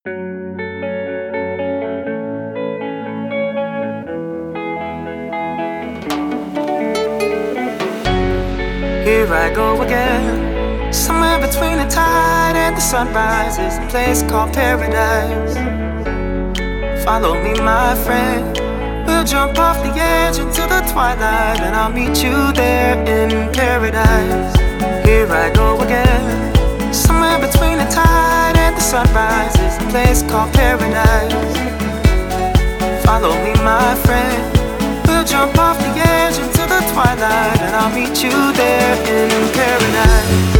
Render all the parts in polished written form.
Here I go again, somewhere between the tide and the sunrise is a place called paradise. Follow me, my friend, we'll jump off the edge into the twilight, and I'll meet you there in paradise. Here I go again, somewhere between the tide and the sunrise is a place called paradise. Follow me, my friend, we'll jump off the edge into the twilight, and I'll meet you there in paradise.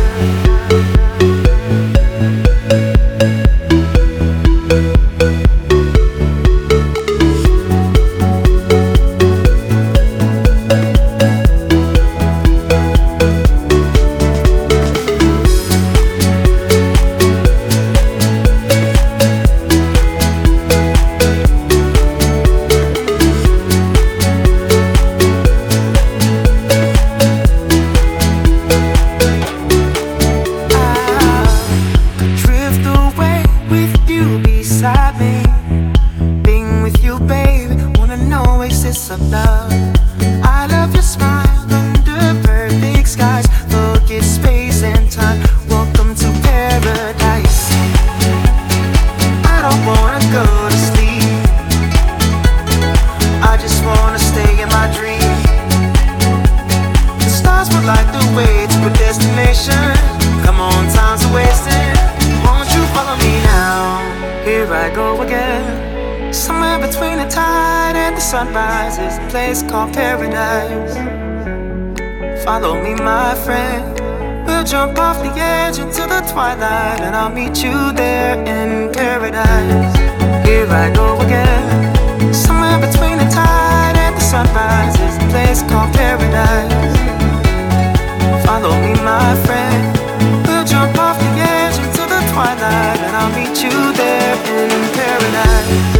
Being with you, baby, wanna know oasis of love. I love your smile under perfect skies. Forget space and time. Welcome to paradise. I don't wanna go to sleep. I just wanna stay in my dream. The stars will light the way to a destination. Come on, time's wasting. Won't you follow me now? Here I go again, somewhere between the tide and the sunrise is a place called paradise. Follow me, my friend, we'll jump off the edge into the twilight, and I'll meet you there in paradise. Here I go again, somewhere between the tide and the sunrise is a place called paradise. Follow me, my friend, we'll jump off the edge into the twilight, and I'll meet you there in paradise.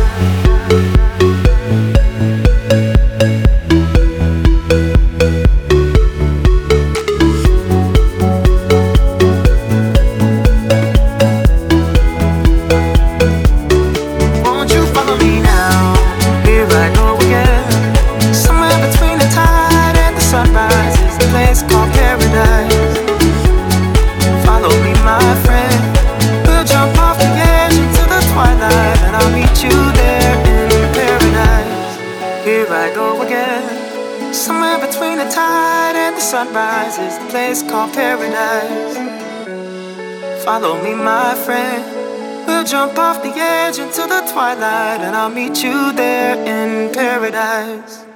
Won't you follow me now? Here I go again, somewhere between the tide and the sunrise is a place called paradise. Follow me, my friend, we'll jump off the edge into the twilight, and I'll meet you there in paradise. Here I go again, somewhere between the tide and the sunrise is a place called paradise. Follow me, my friend, we'll jump off the edge into the twilight, and I'll meet you there in paradise.